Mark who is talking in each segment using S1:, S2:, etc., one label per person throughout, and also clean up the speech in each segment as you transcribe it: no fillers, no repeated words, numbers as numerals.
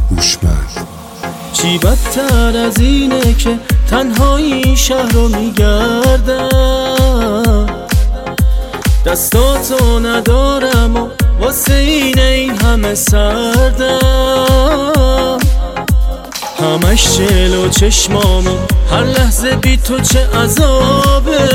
S1: هوشمند.
S2: چی بدتر از اینه که تنهایی شهر رو میگردم، دستاتو ندارم و واسه این همه سردم، همش جلو چشمامو هر لحظه بی تو چه عذابه،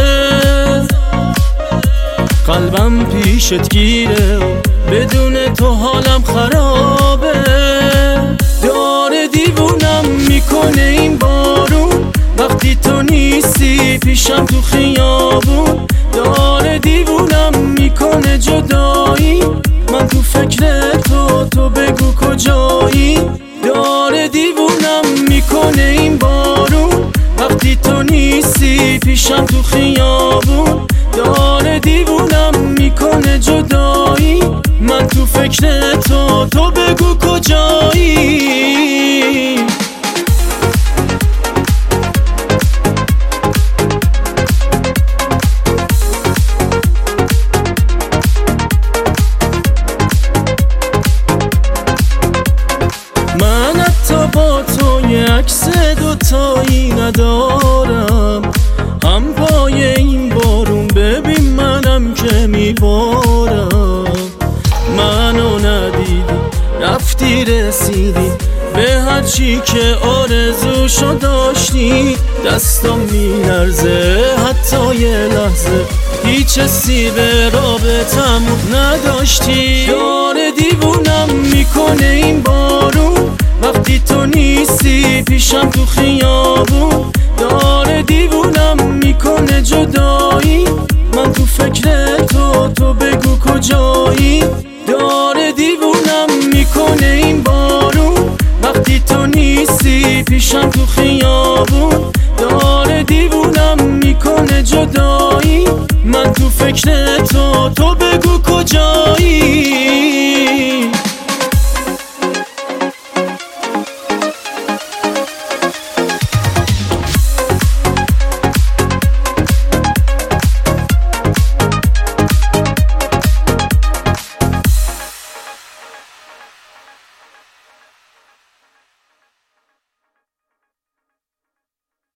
S2: قلبم پیشت گیره و بدون تو حالم خرابه، داره دیوونم میکنه این بارون وقتی تو نیستی پیشم تو خیابون، داره دیوونم میکنه جدایی من تو فکر تو بگو کجایی، داره دیوونم میکنه این بارون وقتی تو نیستی پیشم تو خیابون، داره دیوونم میکنه جدایی من تو فکر تو بگو کجایی. من حتی با تو یه عکس دوتایی ندارم، هم پای این بارون ببین منم که میبارم، منو ندیدی رفتی رسیدی به هرچی که آرزوشو داشتی، دستم میلرزه حتی یه لحظه هیچ حسی به رابطمون نداشتی، داره دیوونم میکنه این بارون وقتی تو نیستی پیشم تو خیابون، داره دیوونم میکنه جدایی من تو فکر تو بگو کجایی، داره دیوونم میکنه این بارون وقتی تو نیستی پیشم تو خیابون، داره دیوونم میکنه جدایی من تو فکر تو بگو کجایی.